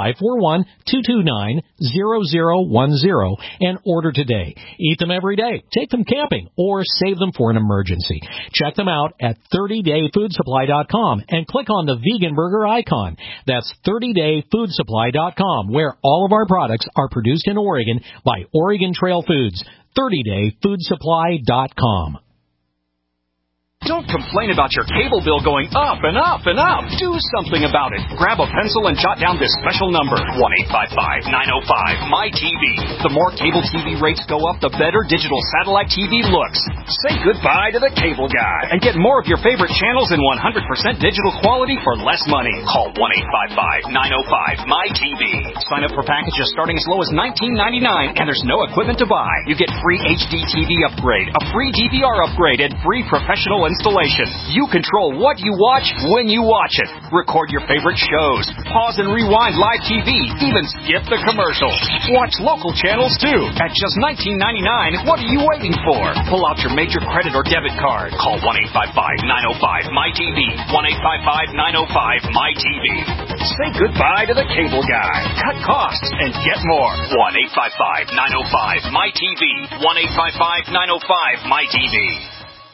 541-229-0010 and order today. Eat them every day, take them camping, or save them for an emergency. Check them out at 30dayfoodsupply.com and click on the vegan burger icon. That's 30dayfoodsupply.com, where all of our products are produced in Oregon by Oregon Trail Foods. 30dayfoodsupply.com. Don't complain about your cable bill going up and up and up. Do something about it. Grab a pencil and jot down this special number, 1-855-905-MY-TV. The more cable TV rates go up, the better digital satellite TV looks. Say goodbye to the cable guy and get more of your favorite channels in 100% digital quality for less money. Call 1-855-905-MY-TV. Sign up for packages starting as low as $19.99, and there's no equipment to buy. You get free HD TV upgrade, a free DVR upgrade, and free professional installation. You control what you watch when you watch it. Record your favorite shows. Pause and rewind live TV. Even skip the commercials. Watch local channels too. At just $19.99, what are you waiting for? Pull out your major credit or debit card. Call 1-855-905-MY-TV. 1-855-905-MY-TV. Say goodbye to the cable guy. Cut costs and get more. 1-855-905-MY-TV. 1-855-905-MY-TV.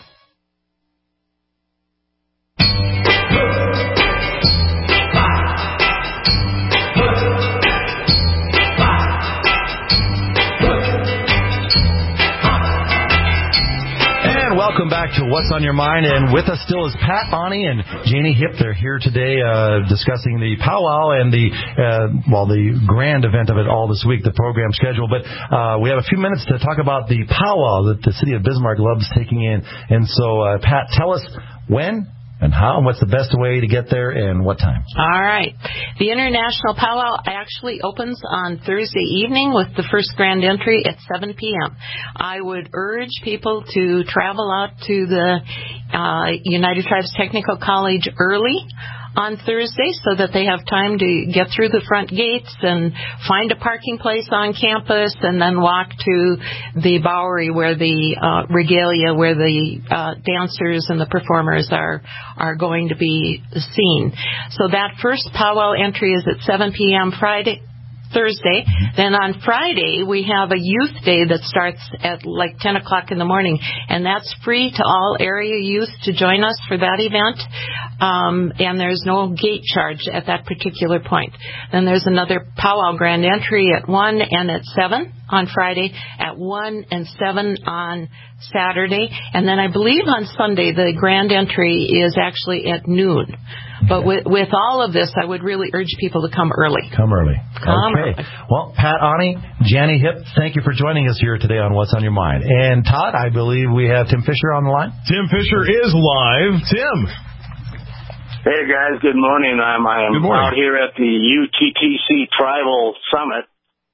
Welcome back to What's on Your Mind, and with us still is Pat Bonney and Janie Hip. They're here today discussing the powwow and the grand event of it all this week, the program schedule. But we have a few minutes to talk about the powwow that the city of Bismarck loves taking in. And so, Pat, tell us when and how, and what's the best way to get there, and what time? All right. The International Powwow actually opens on Thursday evening with the first grand entry at 7 p.m. I would urge people to travel out to the United Tribes Technical College early on Thursday so that they have time to get through the front gates and find a parking place on campus and then walk to the Bowery where the regalia, where the dancers and the performers are going to be seen. So that first powwow entry is at 7 p.m. Thursday. Then on Friday, we have a youth day that starts at like 10 o'clock in the morning, and that's free to all area youth to join us for that event, and there's no gate charge at that particular point. Then there's another powwow grand entry at 1 and at 7 on Friday, at 1 and 7 on Saturday, and then I believe on Sunday the grand entry is actually at noon. But with all of this, I would really urge people to come early. Come early. Okay. Well, Pat Ani, Janie Hipp, thank you for joining us here today on What's on Your Mind. And Todd, I believe we have Tim Fisher on the line. Tim Fisher is live. Tim. Hey, guys. Good morning. I'm out here at the UTTC Tribal Summit.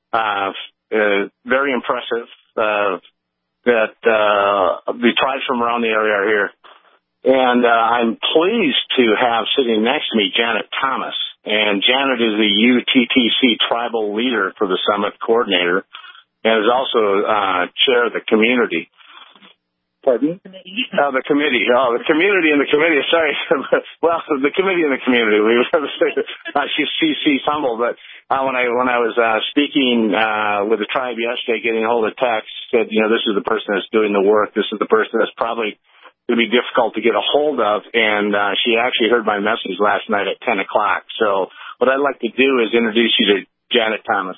Very impressive that the tribes from around the area are here. And I'm pleased to have sitting next to me Janet Thomas. And Janet is the UTTC tribal leader for the summit coordinator and is also chair of the community. Pardon? The committee. Oh, the community and the committee. Sorry. Well, the committee and the community. She's humble, but when I was speaking with the tribe yesterday, getting a hold of Tex, said, this is the person that's doing the work. This is the person that's probably going to be difficult to get a hold of, and she actually heard my message last night at 10 o'clock. So what I'd like to do is introduce you to Janet Thomas.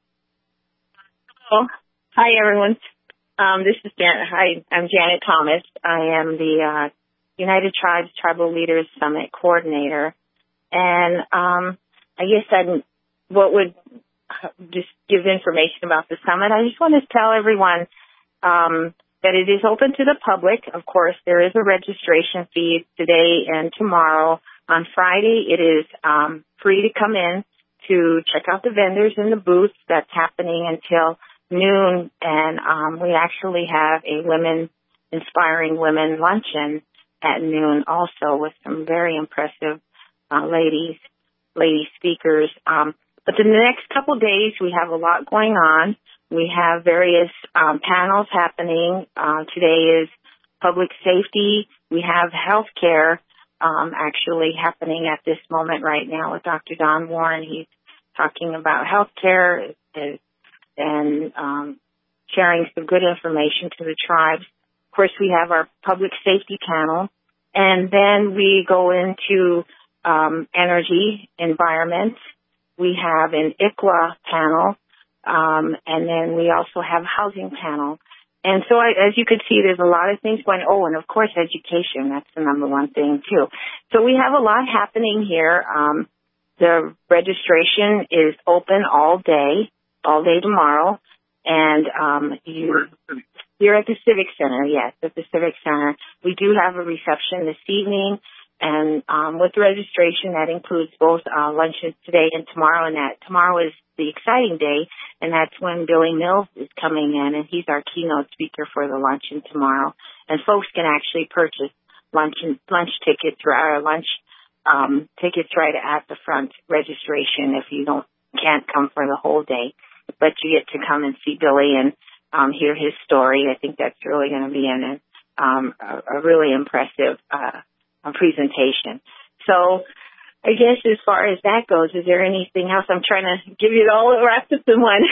Hello. Hi, everyone. This is Janet. Hi, I'm Janet Thomas. I am the United Tribes Tribal Leaders Summit Coordinator. And I guess what would just give information about the summit, I just want to tell everyone that it is open to the public. Of course, there is a registration fee today and tomorrow. On Friday, it is free to come in to check out the vendors in the booths. That's happening until noon, and we actually have a inspiring women luncheon at noon also with some very impressive lady speakers. But in the next couple of days, we have a lot going on. We have various panels happening. Today is public safety. We have healthcare actually happening at this moment right now with Dr. Don Warren. He's talking about healthcare and sharing some good information to the tribes. Of course, we have our public safety panel, and then we go into energy, environment. We have an ICWA panel. And then we also have a housing panel. And so as you could see, there's a lot of things going. Oh, and of course, education. That's the number one thing, too. So we have a lot happening here. The registration is open all day tomorrow. And you're at the Civic Center, yes, at the Civic Center. We do have a reception this evening. And with the registration, that includes both lunches today and tomorrow. And that tomorrow is the exciting day, and that's when Billy Mills is coming in, and he's our keynote speaker for the luncheon tomorrow. And folks can actually purchase lunch tickets or lunch tickets right at the front registration if you can't come for the whole day. But you get to come and see Billy and hear his story. I think that's really going to be a really impressive presentation. So I guess as far as that goes, is there anything else? I'm trying to give you it all wrapped up in one.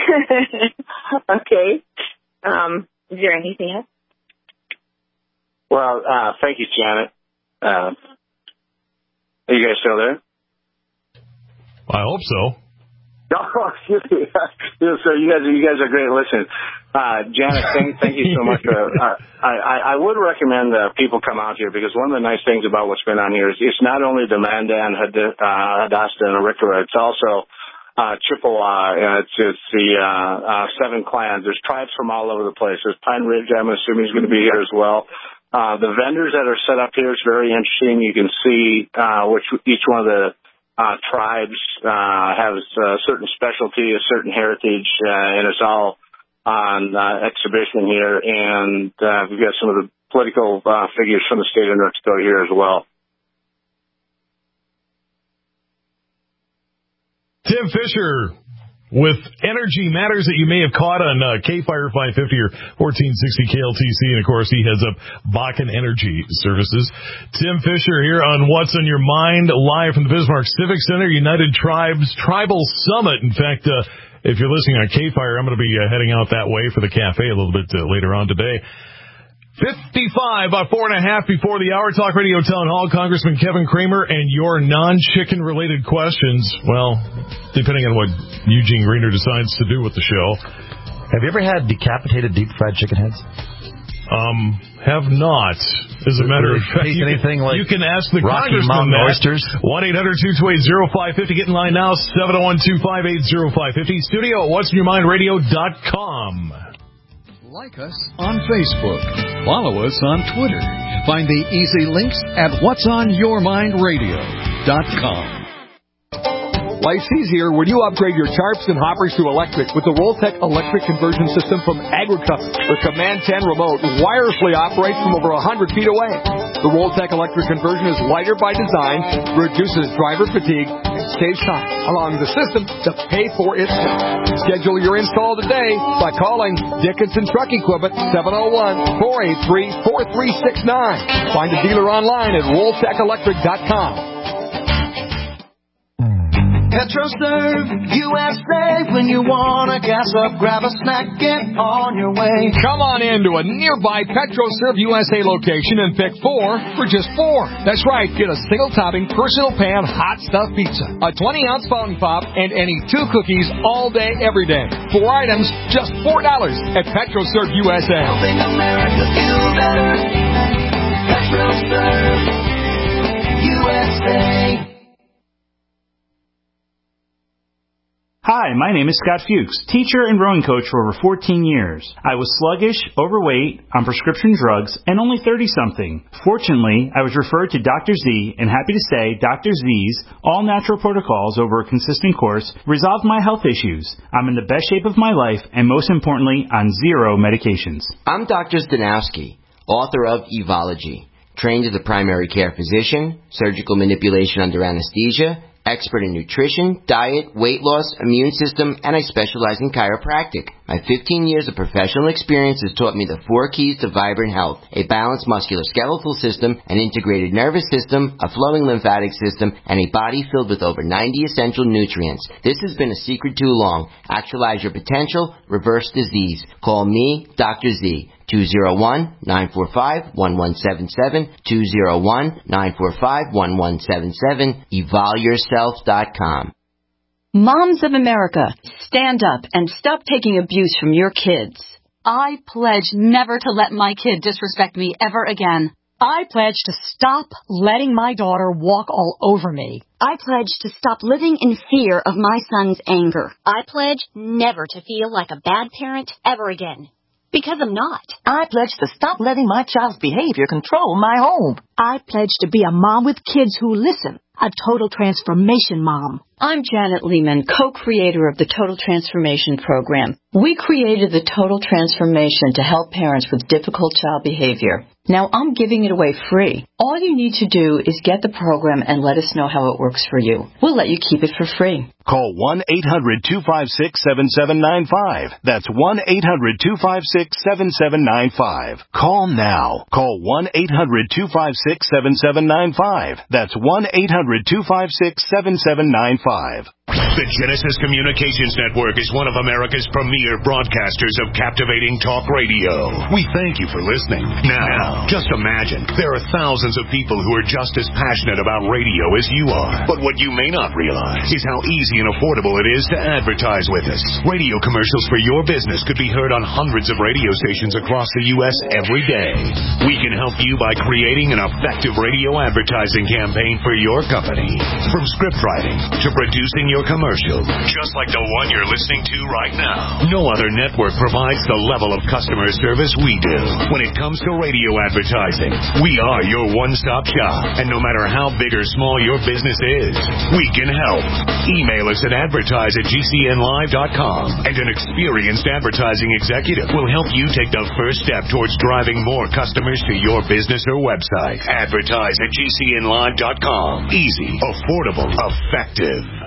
Okay. Is there anything else? Well, thank you, Janet. Are you guys still there? I hope so. Oh, excuse me. So you guys are great. Listen, Janet, thank you so much. I would recommend people come out here because one of the nice things about what's going on here is it's not only the Mandan, Hadassah, and Arikara, it's also Chippewa. It's the 7 clans. There's tribes from all over the place. There's Pine Ridge. I'm assuming is going to be here as well. The vendors that are set up here is very interesting. You can see which each one of the tribes has a certain specialty, a certain heritage, and it's all on exhibition here. And we've got some of the political figures from the state of North Dakota here as well. Tim Fisher with Energy Matters that you may have caught on K-Fire 550 or 1460 KLTC. And, of course, he heads up Bakken Energy Services. Tim Fisher here on What's on Your Mind, live from the Bismarck Civic Center, United Tribes Tribal Summit. In fact, if you're listening on K-Fire, I'm going to be heading out that way for the cafe a little bit later on today. 55, about 4.5 before the hour. Talk Radio Town Hall, Congressman Kevin Cramer, and your non-chicken related questions. Well, depending on what Eugene Greener decides to do with the show. Have you ever had decapitated deep fried chicken heads? Have not. As a matter of fact, you can ask the Rocky Congressman Mountain that. oysters. 1-800-228-0550. Get in line now. 701-258-0550. Studio at whatsonyourmindradio.com. Like us on Facebook. Follow us on Twitter. Find the easy links at whatsonyourmindradio.com. Life's easier when you upgrade your tarps and hoppers to electric with the Roltec electric conversion system from Agricover. The Command 10 remote wirelessly operates from over 100 feet away. The Roltec electric conversion is lighter by design, reduces driver fatigue, and saves time, allowing the system to pay for itself. Schedule your install today by calling Dickinson Truck Equipment 701-483-4369. Find a dealer online at RoltecElectric.com. PetroServe USA. When you want to gas up, grab a snack, get on your way. Come on in to a nearby PetroServe USA location and pick 4 for just $4. That's right. Get a single-topping, personal pan, hot stuff pizza, a 20-ounce fountain pop, and any 2 cookies all day, every day. 4 items, just $4 at PetroServe USA. Helping America feel better. PetroServe USA. Hi, my name is Scott Fuchs, teacher and rowing coach for over 14 years. I was sluggish, overweight, on prescription drugs, and only 30-something. Fortunately, I was referred to Dr. Z, and happy to say Dr. Z's all-natural protocols over a consistent course resolved my health issues. I'm in the best shape of my life, and most importantly, on 0 medications. I'm Dr. Stanowski, author of Evology, trained as a primary care physician, surgical manipulation under anesthesia, expert in nutrition, diet, weight loss, immune system, and I specialize in chiropractic. My 15 years of professional experience has taught me the 4 keys to vibrant health: a balanced musculoskeletal system, an integrated nervous system, a flowing lymphatic system, and a body filled with over 90 essential nutrients. This has been a secret too long. Actualize your potential, reverse disease. Call me, Dr. Z. 201-945-1177, 201-945-1177, evolveyourself.com. Moms of America, stand up and stop taking abuse from your kids. I pledge never to let my kid disrespect me ever again. I pledge to stop letting my daughter walk all over me. I pledge to stop living in fear of my son's anger. I pledge never to feel like a bad parent ever again. Because I'm not. I pledge to stop letting my child's behavior control my home. I pledge to be a mom with kids who listen. A total transformation mom. I'm Janet Lehman, co-creator of the Total Transformation Program. We created the Total Transformation to help parents with difficult child behavior. Now I'm giving it away free. All you need to do is get the program and let us know how it works for you. We'll let you keep it for free. Call 1-800-256-7795. That's 1-800-256-7795. Call now. Call 1-800-256-7795. That's 1-800-256-7795. The Genesis Communications Network is one of America's premier broadcasters of captivating talk radio. We thank you for listening. Now, just imagine, there are thousands of people who are just as passionate about radio as you are. But what you may not realize is how easy and affordable it is to advertise with us. Radio commercials for your business could be heard on hundreds of radio stations across the U.S. every day. We can help you by creating an effective radio advertising campaign for your company. From script writing to producing your commercial, just like the one you're listening to right now. No other network provides the level of customer service we do. When it comes to radio advertising, we are your one-stop shop. And no matter how big or small your business is, we can help. Email us at advertise@gcnlive.com, and an experienced advertising executive will help you take the first step towards driving more customers to your business or website. Advertise@gcnlive.com. Easy, affordable, effective.